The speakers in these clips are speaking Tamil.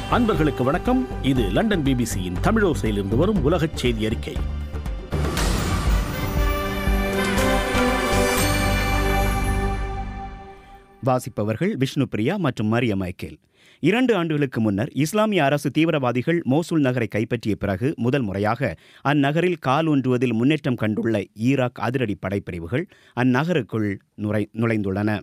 அன்பர்களுக்கு வணக்கம். இது லண்டன் பிபிசியின் தமிழோசையிலிருந்து வரும் உலகச் செய்தி அறிக்கை. வாசிப்பவர்கள் விஷ்ணு பிரியா மற்றும் மரிய மைக்கேல். 2 ஆண்டுகளுக்கு முன்னர் இஸ்லாமிய அரசு தீவிரவாதிகள் மோசூல் நகரை கைப்பற்றிய பிறகு முதல் முறையாக அந்நகரில் காலூன்றுவதில் முன்னேற்றம் கண்டுள்ள ஈராக் அதிரடி படைப்பிரிவுகள் அந்நகருக்குள் நுழைந்துள்ளன.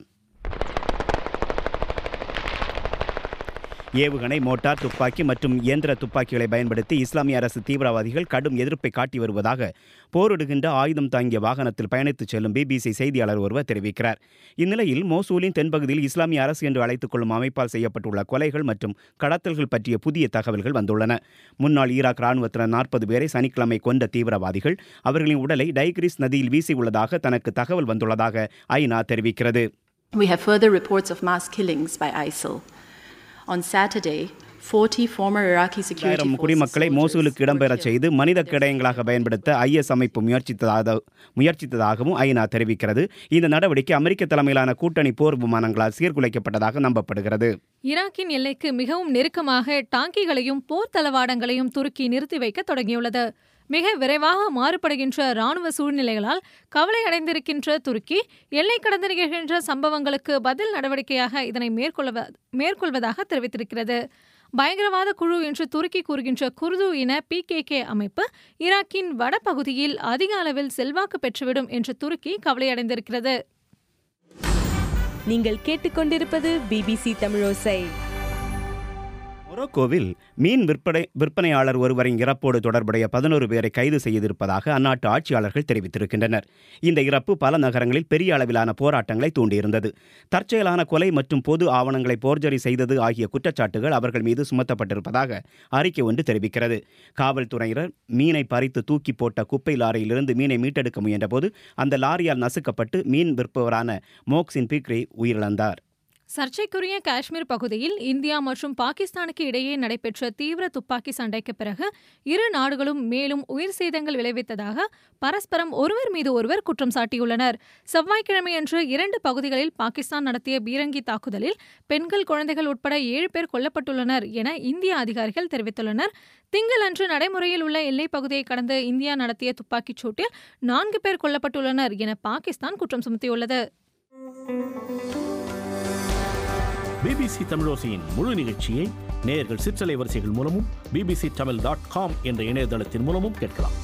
ஏவுகணை, மோட்டார் துப்பாக்கி மற்றும் இயந்திர துப்பாக்கிகளை பயன்படுத்தி இஸ்லாமிய அரசு தீவிரவாதிகள் கடும் எதிர்ப்பை காட்டி வருவதாக போரிடுகின்ற ஆயுதம் தாங்கிய வாகனத்தில் பயணித்துச் செல்லும் பிபிசி செய்தியாளர் ஒருவர் தெரிவிக்கிறார். இந்நிலையில் மோசூலின் தென்பகுதியில் இஸ்லாமிய அரசு என்று அழைத்துக் கொள்ளும் அமைப்பால் செய்யப்பட்டுள்ள கொலைகள் மற்றும் கடத்தல்கள் பற்றிய புதிய தகவல்கள் வந்துள்ளன. முன்னாள் ஈராக் ராணுவத்தினர் 40 பேரை சனிக்கிழமை கொண்ட தீவிரவாதிகள் அவர்களின் உடலை டைக்ரிஸ் நதியில் வீசியுள்ளதாக தனக்கு தகவல் வந்துள்ளதாக ஐநா தெரிவிக்கிறது. We have further reports of mass killings by ISIL. On Saturday, 40 former Iraqi security forces குடிமக்களை மோசூலுக்கு இடம்பெறச் செய்து மனித கிடயங்களாக பயன்படுத்த IS அமைப்பு முயற்சித்ததாகவும் ஐநா தெரிவிக்கிறது. இந்த நடவடிக்கை அமெரிக்க தலைமையிலான கூட்டணி போர் விமானங்களால் சீர்குலைக்கப்பட்டதாக நம்பப்படுகிறது. ஈராக்கின் எல்லைக்கு மிகவும் நெருக்கமாக டாங்கிகளையும் போர் தளவாடங்களையும் துருக்கி நிறுத்தி வைக்க தொடங்கியுள்ளது. மிக விரைவாக மாறுபடுகின்ற இராணுவ சூழ்நிலைகளால் கவலை அடைந்திருக்கின்ற துருக்கி எல்லை கடந்து நிகழ்கின்ற சம்பவங்களுக்கு பதில் நடவடிக்கையாக இதனை மேற்கொள்வதாக தெரிவித்திருக்கிறது. பயங்கரவாத குழு என்று துருக்கி கூறுகின்ற குர்து இன PKK அமைப்பு ஈராக்கின் வடபகுதியில் அதிக அளவில் செல்வாக்கு பெற்றுவிடும் என்று துருக்கி கவலையடைந்திருக்கிறது. நீங்கள் கேட்டுக்கொண்டிருப்பது BBC தமிழோசை. மொரோக்கோவில் மீன் விற்பனையாளர் ஒருவரின் இறப்போடு தொடர்புடைய 11 பேரை கைது செய்திருப்பதாக அந்நாட்டு ஆட்சியாளர்கள் தெரிவித்திருக்கின்றனர். இந்த இறப்பு பல நகரங்களில் பெரிய அளவிலான போராட்டங்களை தூண்டியிருந்தது. தற்செயலான கொலை மற்றும் பொது ஆவணங்களை போர்ஜரி செய்தது ஆகிய குற்றச்சாட்டுகள் அவர்கள் மீது சுமத்தப்பட்டிருப்பதாக அறிக்கை ஒன்று தெரிவிக்கிறது. காவல்துறையினர் மீனை பறித்து தூக்கி போட்ட குப்பை லாரியிலிருந்து மீனை மீட்டெடுக்க முயன்றபோது அந்த லாரியால் நசுக்கப்பட்டு மீன் விற்பவரான மோக்சின் பிக்ரி உயிரிழந்தார். சர்ச்சைக்குரிய காஷ்மீர் பகுதியில் இந்தியா மற்றும் பாகிஸ்தானுக்கு இடையே நடைபெற்ற தீவிர துப்பாக்கி சண்டைக்கு பிறகு இரு நாடுகளும் மேலும் உயிர் சேதங்கள் விளைவித்ததாக பரஸ்பரம் ஒருவர் மீது ஒருவர் குற்றம் சாட்டியுள்ளனர். செவ்வாய்க்கிழமையன்று 2 பகுதிகளில் பாகிஸ்தான் நடத்திய பீரங்கி தாக்குதலில் பெண்கள், குழந்தைகள் உட்பட 7 பேர் கொல்லப்பட்டுள்ளனர் என இந்திய அதிகாரிகள் தெரிவித்துள்ளனர். திங்களன்று நடைமுறையில் உள்ள எல்லைப் பகுதியை கடந்து இந்தியா நடத்திய துப்பாக்கிச் சூட்டில் 4 பேர் கொல்லப்பட்டுள்ளனர் என பாகிஸ்தான் குற்றம் சுமத்தியுள்ளது. பிபிசி தமிழோசையின் முழு நிகழ்ச்சியை நேயர்கள் சிற்றலை வரிசைகள் மூலமும் bbctamil.com என்ற இணையதளத்தின் மூலமும் கேட்கலாம்.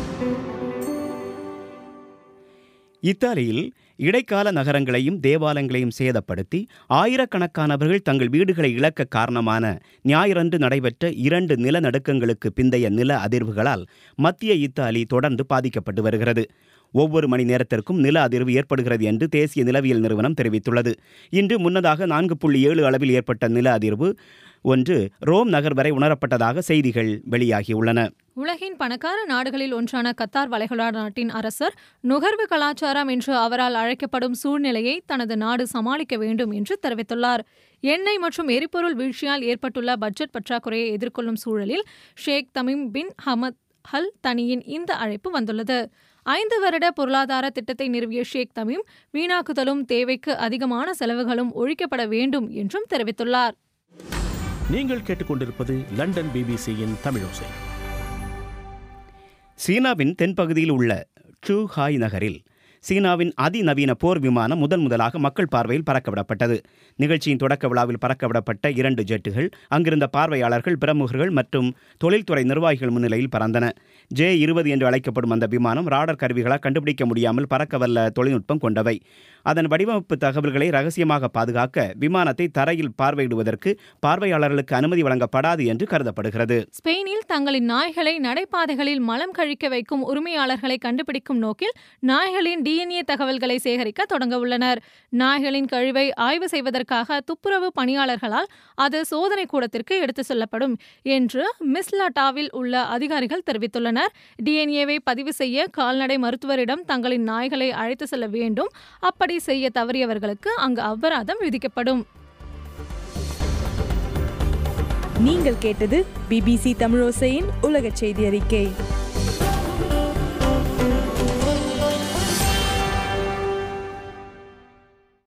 இத்தாலியில் இடைக்கால நகரங்களையும் தேவாலயங்களையும் சேதப்படுத்தி ஆயிரக்கணக்கானவர்கள் தங்கள் வீடுகளை இழக்க காரணமான ஞாயிறன்று நடைபெற்ற 2 நிலநடுக்கங்களுக்கு பிந்தைய நில அதிர்வுகளால் மத்திய இத்தாலி தொடர்ந்து பாதிக்கப்பட்டு வருகிறது. ஒவ்வொரு மணி நேரத்திற்கும் நில அதிர்வு ஏற்படுகிறது என்று தேசிய நிலவியல் நிறுவனம் தெரிவித்துள்ளது. இன்று முன்னதாக 4.7 அளவில் ஏற்பட்ட நில அதிர்வு ஒன்று ரோம் நகர் வரை உணரப்பட்டதாக செய்திகள் வெளியாகியுள்ளன. உலகின் பணக்கார நாடுகளில் ஒன்றான கத்தார் வளைகுடா நாட்டின் அரசர் நுகர்வு கலாச்சாரம் என்று அவரால் அழைக்கப்படும் சூழ்நிலையை தனது நாடு சமாளிக்க வேண்டும் என்று தெரிவித்துள்ளார். எண்ணெய் மற்றும் எரிபொருள் வீழ்ச்சியால் ஏற்பட்டுள்ள பட்ஜெட் பற்றாக்குறையை எதிர்கொள்ளும் சூழலில் Sheikh Tamim bin Hamad Al தனியின் இந்த அழைப்பு வந்துள்ளது. 5 வருட பொருளாதார திட்டத்தை நிறுவிய ஷேக் தமீம் வீணாக்குதலும் தேவைக்கு அதிகமான செலவுகளும் ஒழிக்கப்பட வேண்டும் என்றும் தெரிவித்துள்ளார். நீங்கள் கேட்டுக்கொண்டிருப்பது லண்டன் பிபிசியின் தமிழோசை. சீனாவின் தென்பகுதியில் உள்ள சூஹாய் நகரில் சீனாவின் அதிநவீன போர் விமானம் முதலாக மக்கள் பார்வையில் பறக்கவிடப்பட்டது. நிகழ்ச்சியின் தொடக்க விழாவில் பறக்கவிடப்பட்ட 2 ஜெட்டுகள் அங்கிருந்த பார்வையாளர்கள், பிரமுகர்கள் மற்றும் தொழில்துறை நிர்வாகிகள் முன்னிலையில் பறந்தன. J-20 என்று அழைக்கப்படும் அந்த விமானம் ராடர் கருவிகளால் கண்டுபிடிக்க முடியாமல் பறக்கவல்ல தொழில்நுட்பம் கொண்டவை. அதன் வடிவமைப்பு தகவல்களை ரகசியமாக பாதுகாக்க விமானத்தை தரையில் பார்வையிடுவதற்கு பார்வையாளர்களுக்கு அனுமதி வழங்கப்படாது என்று கருதப்படுகிறது. ஸ்பெயினில் தங்களின் நாய்களை நடைபாதைகளில் மலம் கழிக்க வைக்கும் உரிமையாளர்களை கண்டுபிடிக்கும் நோக்கில் நாய்களின் DNA தகவல்களை சேகரிக்க தொடங்க உள்ளனர். நாய்களின் கழிவை ஆய்வு செய்வதற்காக துப்புரவு பணியாளர்களால் அது சோதனை கூடத்திற்கு எடுத்து செல்லப்படும் என்று மிஸ்லாட்டாவில் உள்ள அதிகாரிகள் தெரிவித்துள்ளனர். DNA-வை பதிவு செய்ய கால்நடை மருத்துவரிடம் தங்களின் நாய்களை அழைத்து செல்ல வேண்டும். அப்படி செய்ய தவறியவர்களுக்கு அங்கு அபராதம் விதிக்கப்படும். நீங்கள் கேட்டது BBC தமிழோசையின் உலகச் செய்தி அறிக்கை.